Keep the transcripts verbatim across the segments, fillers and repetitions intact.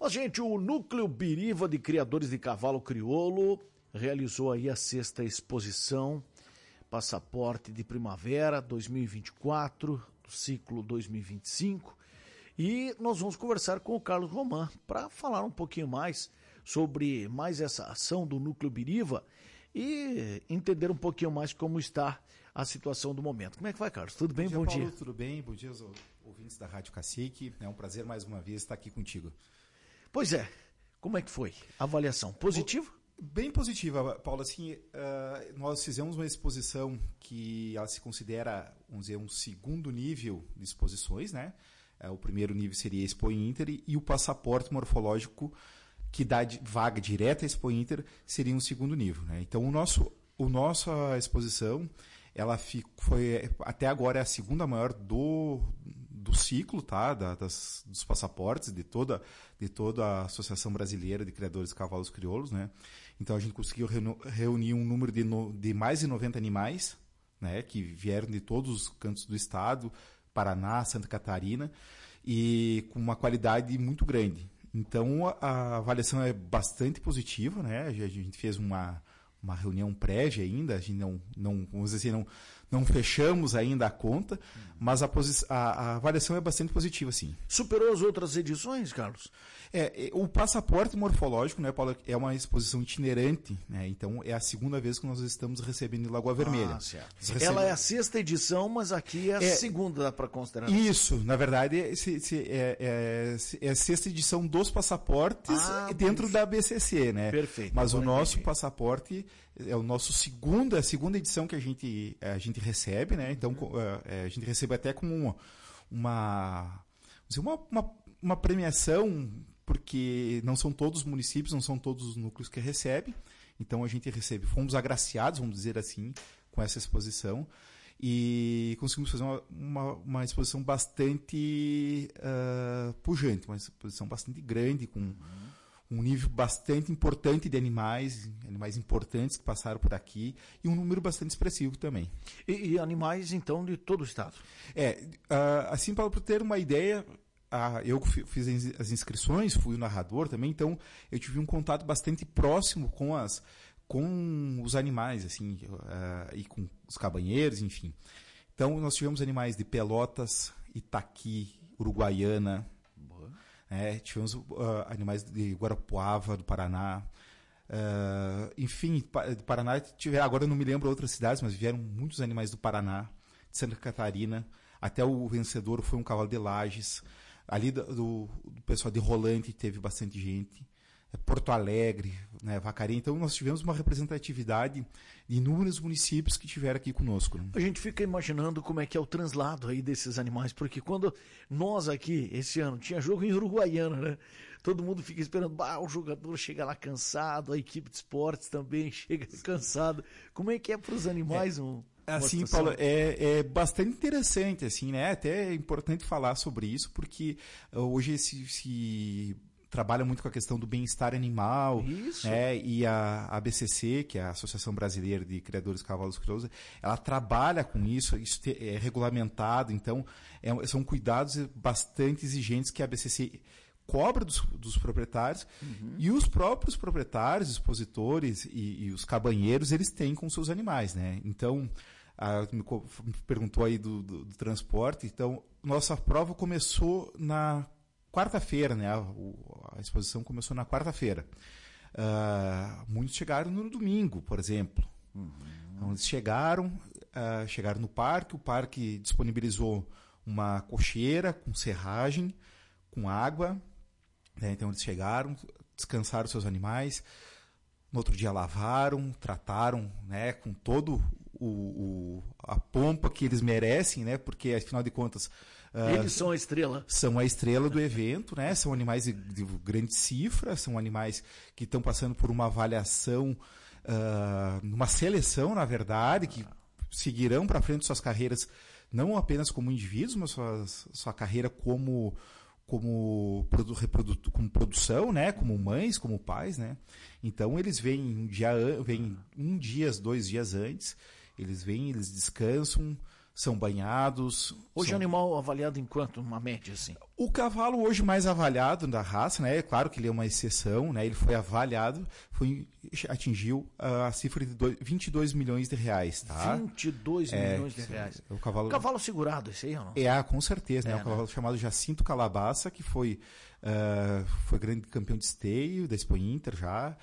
Ó, gente, o Núcleo Biriva de Criadores de Cavalo Crioulo realizou aí a sexta exposição Passaporte de Primavera dois mil e vinte e quatro, do ciclo dois mil e vinte e cinco, e nós vamos conversar com o Carlos Roman para falar um pouquinho mais sobre mais essa ação do Núcleo Biriva e entender um pouquinho mais como está a situação do momento. Como é que vai, Carlos? Tudo bem? Bom dia, Bom Paulo, dia. Tudo bem? Bom dia aos ouvintes da Rádio Cacique. É um prazer mais uma vez estar aqui contigo. Pois é, como é que foi? Avaliação positiva? Bem positiva, Paulo. Assim, uh, nós fizemos uma exposição que ela se considera, vamos dizer, um segundo nível de exposições, né? Uh, o primeiro nível seria a Expo Inter e o passaporte morfológico que dá de, vaga direta à Expo Inter seria um segundo nível, né? Então, o nosso, o nossa exposição, ela fico, foi até agora é a segunda maior do, do ciclo, tá? Da, das, dos passaportes de toda, de toda a Associação Brasileira de Criadores de Cavalos Crioulos, né? Então a gente conseguiu reunir um número de, no, de mais de noventa animais, né? Que vieram de todos os cantos do estado, Paraná, Santa Catarina, e com uma qualidade muito grande. Então a, a avaliação é bastante positiva, né? A gente fez uma uma reunião prévia ainda, a gente não, não, vamos dizer assim, não, não fechamos ainda a conta, mas a, posi- a, a avaliação é bastante positiva, sim. Superou as outras edições, Carlos? É, é, o passaporte morfológico, né, Paulo, é uma exposição itinerante, né, então é a segunda vez que nós estamos recebendo em Lagoa Vermelha. Ah, certo. Recebe... Ela é a sexta edição, mas aqui é a é, segunda, dá para considerar. Isso, na verdade, é, é, é, é a sexta edição dos passaportes ah, dentro perfeito. Da B C C, né? Perfeito. Mas o nosso entendi. Passaporte é o nosso segundo, é a segunda edição que a gente, a gente recebe, né? Então, é, a gente recebe até como uma, uma, uma, uma, uma premiação, porque não são todos os municípios, não são todos os núcleos que recebem. Então, a gente recebe, fomos agraciados, vamos dizer assim, com essa exposição. E conseguimos fazer uma, uma, uma exposição bastante uh, pujante, uma exposição bastante grande, com uhum. um nível bastante importante de animais, animais importantes que passaram por aqui, e um número bastante expressivo também. E, e animais, então, de todo o estado? É, uh, assim, para ter uma ideia, uh, eu fiz as inscrições, fui o narrador também, então eu tive um contato bastante próximo com as... com os animais, assim, uh, e com os cabanheiros, enfim. Então, nós tivemos animais de Pelotas, Itaqui, Uruguaiana, é, tivemos uh, animais de Guarapuava, do Paraná, uh, enfim, do Paraná, tiver, agora eu não me lembro outras cidades, mas vieram muitos animais do Paraná, de Santa Catarina, até o vencedor foi um cavalo de Lages, ali do, do, do pessoal de Rolante teve bastante gente, Porto Alegre, né, Vacaria. Então nós tivemos uma representatividade de inúmeros municípios que tiveram aqui conosco. A gente fica imaginando como é que é o translado aí desses animais, porque quando nós aqui, esse ano, tinha jogo em Uruguaiana, né? Todo mundo fica esperando, bah, o jogador chega lá cansado, a equipe de esportes também chega cansado. Como é que é para os animais é. um... Assim, Paulo, é, é bastante interessante, assim, né? Até é importante falar sobre isso, porque hoje se... se trabalha muito com a questão do bem-estar animal, Isso. Né? E a, a B C C, que é a Associação Brasileira de Criadores de Cavalos Crioulos, ela trabalha com isso, isso é regulamentado, então é, são cuidados bastante exigentes que a B C C cobra dos, dos proprietários, uhum. E os próprios proprietários, expositores e, e os cabanheiros, eles têm com seus animais, né? Então, a, me, me perguntou aí do, do, do transporte, então nossa prova começou na quarta-feira, né? A, a exposição começou na quarta-feira. Uh, muitos chegaram no domingo, por exemplo. Uhum. Então, eles chegaram, uh, chegaram no parque, o parque disponibilizou uma cocheira com serragem, com água, né? Então eles chegaram, descansaram seus animais, no outro dia lavaram, trataram, né? Com todo o, o, a pompa que eles merecem, né? Porque, afinal de contas... Eles uh, são a estrela. São a estrela do evento, né? São animais de, de grande cifra, são animais que estão passando por uma avaliação, uh, uma seleção, na verdade, que seguirão para frente suas carreiras, não apenas como indivíduos, mas sua, sua carreira como, como, produ, como produção, né? Como mães, como pais, né? Então eles vêm um dia, vêm um dia, dois dias antes, eles vêm, eles descansam, são banhados. Hoje são... o animal avaliado em quanto, uma média assim? O cavalo hoje mais avaliado da raça, né? É claro que ele é uma exceção, né? Ele foi avaliado, foi, atingiu a cifra de dois, vinte e dois milhões de reais, tá? vinte e dois é, milhões de reais. É o cavalo... o cavalo segurado, esse aí ou não? É, com certeza, né? É, é um cavalo né? chamado Jacinto Calabaça, que foi, uh, foi grande campeão de esteio da Expo Inter já,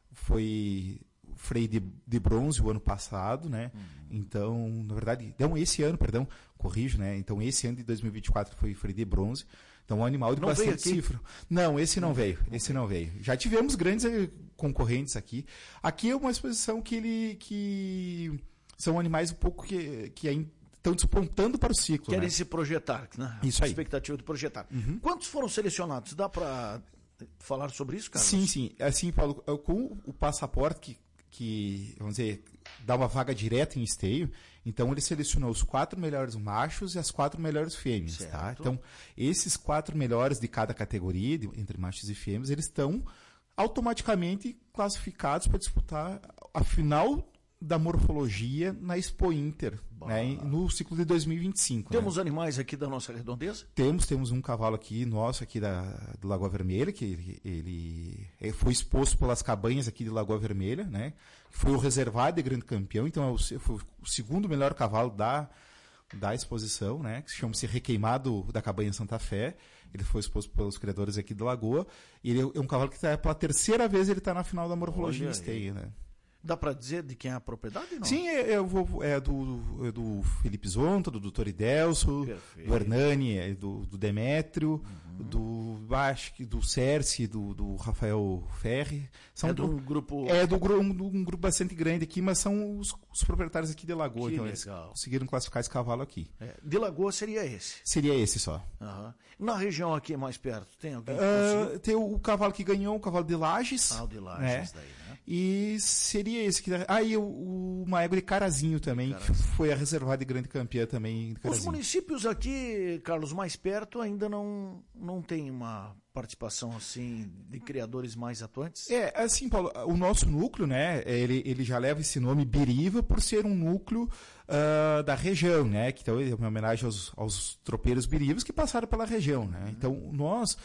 foi freio de, de bronze o ano passado, né? Uhum. Então, na verdade, não, esse ano, perdão, corrijo, né? Então, esse ano de dois mil e vinte e quatro foi freio de bronze. Então, um animal de não bastante cifra. Não, esse não, não veio. Não esse veio. não veio. Já tivemos grandes concorrentes aqui. Aqui é uma exposição que ele que são animais um pouco que, que ainda estão despontando para o ciclo. Querem né? se projetar, né? Isso aí. A expectativa de projetar. Uhum. Quantos foram selecionados? Dá para falar sobre isso, Carlos? Sim, sim. Assim, Paulo, com o passaporte que, que, vamos dizer, dá uma vaga direta em esteio, então ele selecionou os quatro melhores machos e as quatro melhores fêmeas, certo. Tá? Então, esses quatro melhores de cada categoria, de, entre machos e fêmeas, eles estão automaticamente classificados para disputar a final da morfologia na Expo Inter, né, no ciclo de dois mil e vinte e cinco. Temos né? animais aqui da nossa redondeza? Temos, temos um cavalo aqui, nosso, aqui da, do Lagoa Vermelha, que ele, ele, ele foi exposto pelas cabanhas aqui de Lagoa Vermelha, né? Foi o reservado de grande campeão, então é o, foi o segundo melhor cavalo da, da exposição, né? Que chama-se Requeimado da Cabanha Santa Fé. Ele foi exposto pelos criadores aqui da Lagoa. E ele é um cavalo que está pela terceira vez ele está na final da morfologia esteia, né? Dá para dizer de quem é a propriedade? Não? Sim, é, é, é, do, é do Felipe Zonta, do doutor Idelso, Perfeito. do Hernani, é do, do Demétrio, uhum. do acho que do Cerci, do, do Rafael Ferri. São é de um grupo... É do, um, um grupo bastante grande aqui, mas são os, os proprietários aqui de Lagoa. Que então legal. Eles conseguiram classificar esse cavalo aqui. É, de Lagoa seria esse? Seria esse só. Uhum. Na região aqui mais perto, tem alguém? Uh, tem o, o cavalo que ganhou, o cavalo de Lages. Ah, o de Lages, né? daí, né? E seria esse que... Ah, e o, o, uma égua de Carazinho também, Carazinho. que foi a reservada de grande campeã também. De Os municípios aqui, Carlos, mais perto, ainda não, não tem uma participação assim de criadores mais atuantes? É, assim, Paulo, o nosso núcleo, né, ele, ele já leva esse nome Biriva por ser um núcleo uh, da região, né, que então, é uma homenagem aos, aos tropeiros birivas que passaram pela região, né. Então, nós,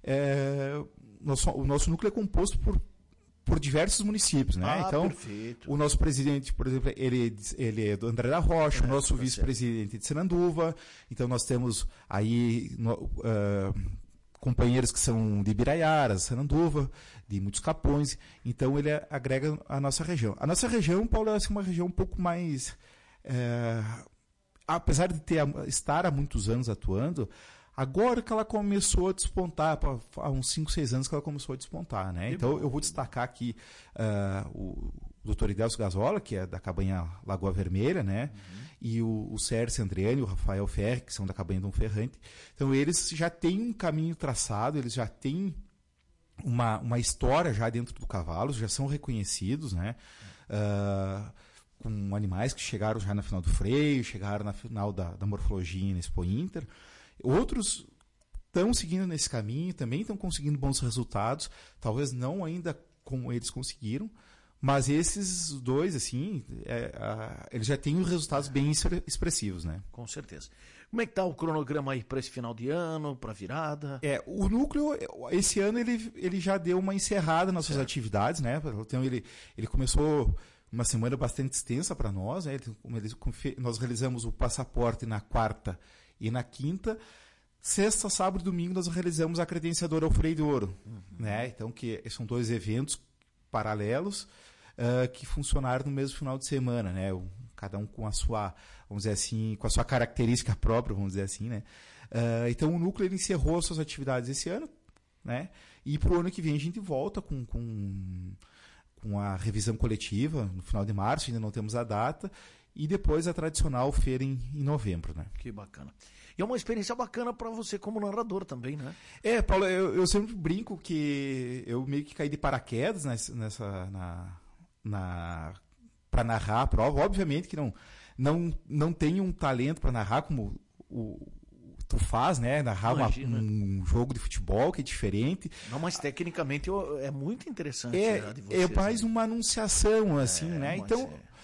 é, nosso, o nosso núcleo é composto por por diversos municípios, né? Ah, então, perfeito. O nosso presidente, por exemplo, ele, ele é do André da Rocha, é, o nosso vice-presidente de Senanduva. Então, nós temos aí no, uh, companheiros que são de Ibiraiara, Senanduva, de muitos Capões. Então, ele agrega a nossa região. A nossa região, Paulo, é assim, uma região um pouco mais... É, apesar de ter, estar há muitos anos atuando, agora que ela começou a despontar, há uns cinco, seis anos que ela começou a despontar, né? Que então, bom. Eu vou destacar aqui uh, o doutor Idelso Gazola, que é da cabanha Lagoa Vermelha, né? Uhum. E o, o Sérgio Andriani, o Rafael Ferri, que são da cabanha Dom Ferrante. Então, eles já têm um caminho traçado, eles já têm uma, uma história já dentro do cavalo, já são reconhecidos, né? Uh, com animais que chegaram já na final do freio, chegaram na final da, da morfologia na Expo Inter. Outros estão seguindo nesse caminho, também estão conseguindo bons resultados, talvez não ainda como eles conseguiram, mas esses dois, assim, é, a, eles já têm resultados bem expressivos, né? Com certeza. Como é que está o cronograma aí para esse final de ano, para virada? É, o núcleo, esse ano, ele, ele já deu uma encerrada nas suas atividades, né? Então, ele, ele começou uma semana bastante extensa para nós, né? Nós realizamos o passaporte na quarta e na quinta. Sexta, sábado e domingo nós realizamos a credenciadora ao freio de ouro. Uhum. Né? Então, que são dois eventos paralelos uh, que funcionaram no mesmo final de semana. Né? Cada um com a sua, vamos dizer assim, com a sua característica própria, vamos dizer assim. Né? Uh, então, o núcleo ele encerrou as suas atividades esse ano. Né? E para o ano que vem a gente volta com... com com a revisão coletiva no final de março, ainda não temos a data, e depois a tradicional feira em, em novembro, né? Que bacana. E é uma experiência bacana para você como narrador também, né? É, Paulo, eu, eu sempre brinco que eu meio que caí de paraquedas nessa, nessa na, na, para narrar a prova. Obviamente que não, não, não tenho um talento para narrar como o tu faz, né? Narrar uma, um jogo de futebol que é diferente. Não, mas tecnicamente é muito interessante é, a de vocês, é mais né? uma anunciação, assim, é, né? Então,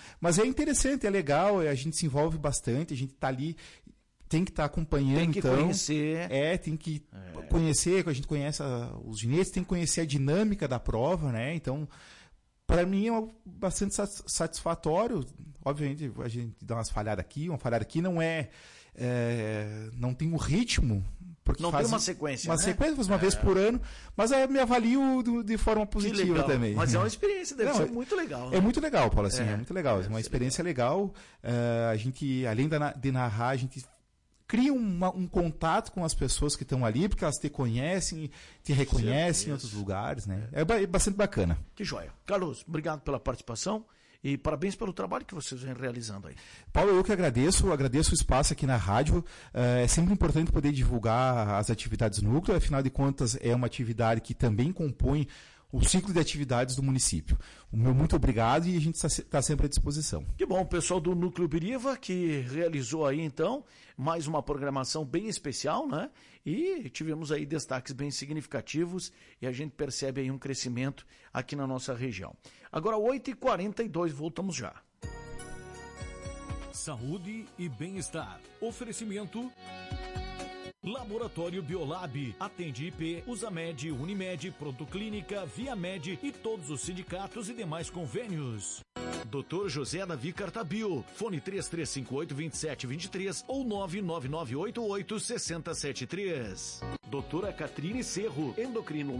Mas é interessante, é legal, a gente se envolve bastante, a gente está ali, tem que estar tá acompanhando. Tem que então, conhecer. É, tem que é. conhecer, a gente conhece a, os ginetes, tem que conhecer a dinâmica da prova, né? Então, para mim é bastante satisfatório. Obviamente, a gente dá umas falhadas aqui, uma falhada aqui, não é, é não tem o ritmo. Porque não faz tem uma sequência, Uma né? sequência, faz uma é. vez por ano, mas eu me avalio de forma positiva também. Mas é uma experiência, deve não, ser muito legal. Né? É muito legal, Paulo, assim, é, é muito legal. É uma experiência legal. legal. Uh, a gente, além de narrar, a gente cria uma, um contato com as pessoas que estão ali, porque elas te conhecem, te reconhecem em outros lugares, né? É, é bastante bacana. Que joia. Carlos, obrigado pela participação. E parabéns pelo trabalho que vocês vêm realizando aí. Paulo, eu que agradeço, agradeço o espaço aqui na rádio. É sempre importante poder divulgar as atividades núcleo, afinal de contas é uma atividade que também compõe o ciclo de atividades do município. O meu muito obrigado e a gente está sempre à disposição. Que bom, o pessoal do Núcleo Biriva que realizou aí então mais uma programação bem especial, né? E tivemos aí destaques bem significativos e a gente percebe aí um crescimento aqui na nossa região. Agora oito e quarenta e dois, voltamos já. Saúde e bem-estar. Oferecimento... Laboratório Biolab, atende I P, Usamed, Unimed, Pronto Clínica, Viamed e todos os sindicatos e demais convênios. doutor José Davi Cartabio, fone três três cinco oito, dois sete dois três ou nove nove nove oito oito, seis zero sete três. doutora Catrine Cerro, endocrinologia.